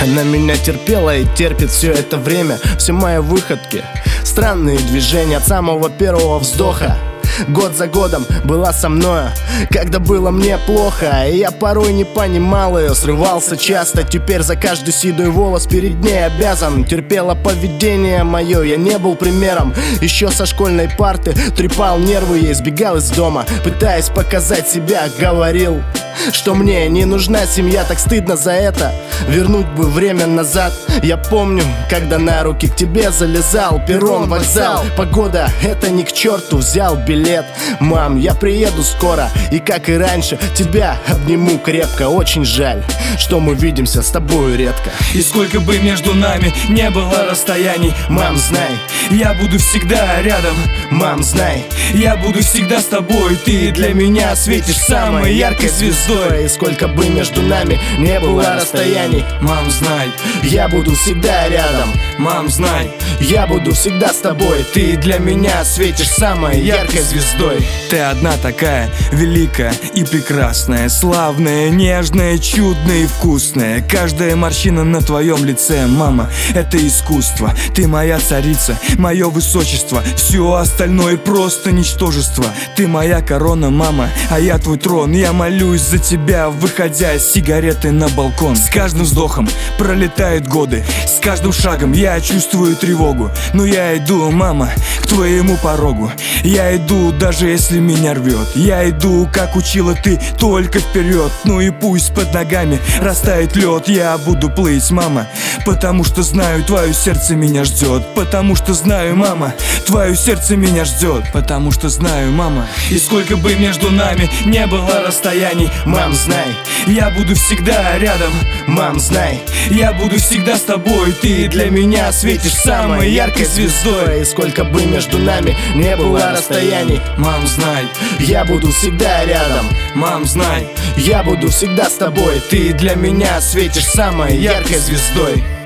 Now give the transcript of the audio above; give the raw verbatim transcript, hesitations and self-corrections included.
Она меня терпела и терпит все это время. Все мои выходки, странные движения от самого первого вздоха. Год за годом была со мною, когда было мне плохо, и я порой не понимал ее, срывался часто. Теперь за каждый седой волос перед ней обязан. Терпела поведение мое, я не был примером. Еще со школьной парты трепал нервы ей, сбегал из дома, пытаясь показать себя. Говорил, что мне не нужна семья, так стыдно за это. Вернуть бы время назад. Я помню, когда на руки к тебе залезал. Перрон, вокзал, погода, это ни к черту. Взял билет. Мам, я приеду скоро, и как и раньше тебя обниму крепко. Очень жаль, что мы видимся с тобой редко. И сколько бы между нами не было расстояний, мам, знай, я буду всегда рядом. Мам, знай, я буду всегда с тобой. Ты для меня светишь самой яркой звездой. И сколько бы между нами не было расстояний, мам, знай, я буду всегда рядом. Мам, знай, я буду всегда с тобой. Ты для меня светишь самой яркой звездой. Ты одна такая великая и прекрасная, славная, нежная, чудная и вкусная. Каждая морщина на твоем лице, мама, это искусство. Ты моя царица, мое высочество. Все остальное просто ничтожество. Ты моя корона, мама, а я твой трон. Я молюсь за тебя, выходя с сигаретой на балкон. С каждым вздохом пролетают годы, с каждым шагом я чувствую тревогу. Но я иду, мама, к твоему порогу. Я иду, даже если меня рвет. Я иду, как учила ты, только вперед. Ну и пусть под ногами растает лед. Я буду плыть, мама, потому что знаю, твое сердце меня ждет. Потому что знаю, мама, твое сердце меня ждет. Потому что знаю, мама. И сколько бы между нами не было расстояний, мам, знай, я буду всегда рядом. Мам, знай, я буду всегда с тобой. Ты для меня светишь самой яркой звездой. И сколько бы между нами не было расстояний, мам, знай, я буду всегда рядом. Мам, знай, я буду всегда с тобой. Ты для меня светишь самой яркой звездой.